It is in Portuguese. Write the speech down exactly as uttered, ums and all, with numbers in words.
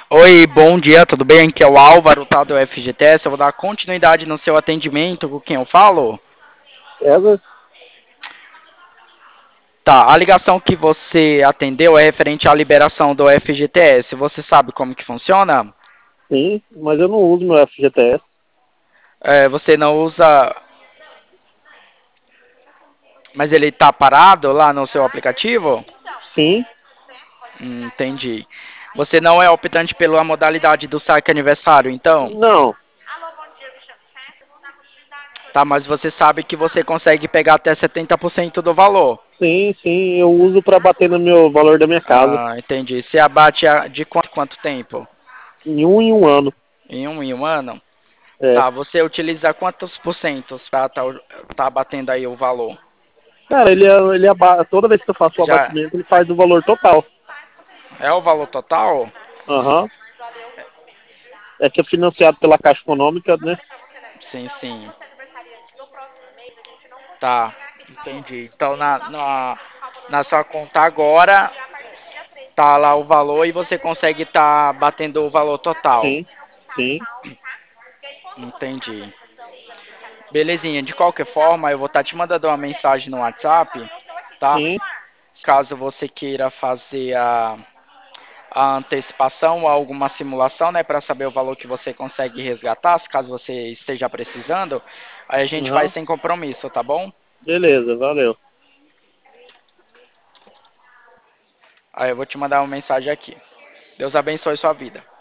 Oi, bom dia, tudo bem? Aqui é o Álvaro, tá, do F G T S. Eu vou dar continuidade no seu atendimento com quem eu falo. Ela, Tá, a ligação que você atendeu é referente à liberação do F G T S. Você sabe como que funciona? sim, mas eu não uso meu F G T S. É, você não usa, mas ele tá parado lá no seu aplicativo? Sim, Hum, entendi. Você não é optante pela modalidade do saque aniversário, então? não, Tá, mas você sabe que você consegue pegar até setenta por cento do valor. sim, sim, eu uso para bater no meu valor da minha casa. Ah, entendi. Você abate a- de quanto, quanto tempo? Em um em um ano. Em um em um ano? É. Tá, você utiliza quantos por cento para tá, tá batendo aí o valor? Cara, ele, é- ele aba- toda vez que eu faço o Já abatimento, ele faz o valor total. é o valor total? Aham. É que é financiado pela Caixa Econômica, né? Sim, sim. Tá, entendi. Então na, na, na sua conta agora tá lá o valor e você consegue tá batendo o valor total. Sim, sim, Entendi. Belezinha, de qualquer forma, eu vou estar te mandando uma mensagem no WhatsApp, tá? sim. Caso você queira fazer a, a antecipação ou alguma simulação, né, para saber o valor que você consegue resgatar, se caso você esteja precisando, aí a gente faz Aham. sem compromisso, tá bom? Beleza, valeu. Aí eu vou te mandar uma mensagem aqui. Deus abençoe sua vida.